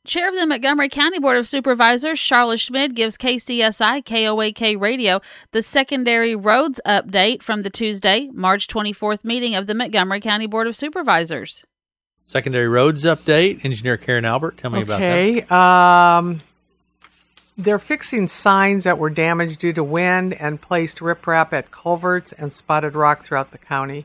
Chair of the Montgomery County Board of Supervisors, Charlotte Schmid, gives KCSI KOAK Radio the secondary roads update from the Tuesday, March 24th meeting of the Montgomery County Board of Supervisors. Secondary roads update. Engineer Karen Albert, tell me about that. Okay. They're fixing signs that were damaged due to wind and placed riprap at culverts and spotted rock throughout the county.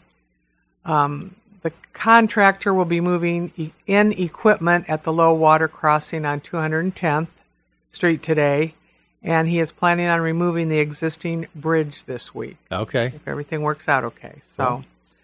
The contractor will be moving in equipment at the low water crossing on 210th Street today, and he is planning on removing the existing bridge this week. Okay. If everything works out okay. So,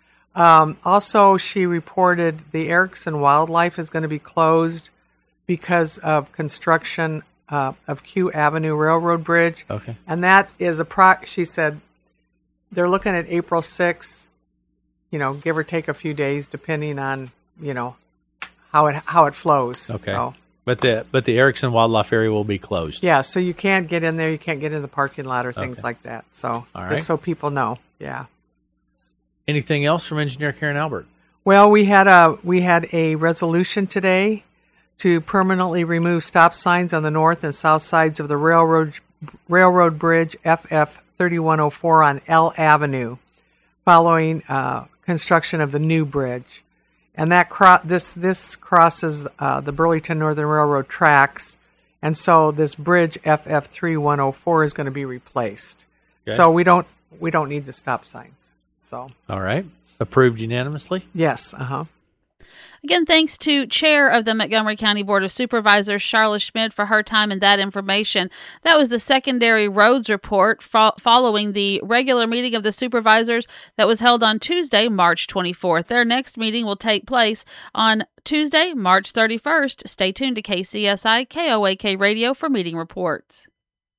also, she reported the Erickson Wildlife is going to be closed because of construction of Q Avenue Railroad Bridge. Okay. And that is she said they're looking at April 6th. Give or take a few days, depending on, how it flows. Okay. So, but the Erickson Wildlife area will be closed. Yeah, so you can't get in there. You can't get in the parking lot or things like that. So, all right. Just so people know. Yeah. Anything else from Engineer Karen Albert? Well, we had a resolution today to permanently remove stop signs on the north and south sides of the railroad bridge FF 3104 on L Avenue, following construction of the new bridge, and that this crosses the Burlington Northern Railroad tracks, and so this bridge FF 3104 is going to be replaced. Okay. So we don't need the stop signs. So all right, approved unanimously. Yes. Again, thanks to Chair of the Montgomery County Board of Supervisors, Charlotte Schmid, for her time and that information. That was the secondary roads report following the regular meeting of the supervisors that was held on Tuesday, March 24th. Their next meeting will take place on Tuesday, March 31st. Stay tuned to KCSI KOAK Radio for meeting reports.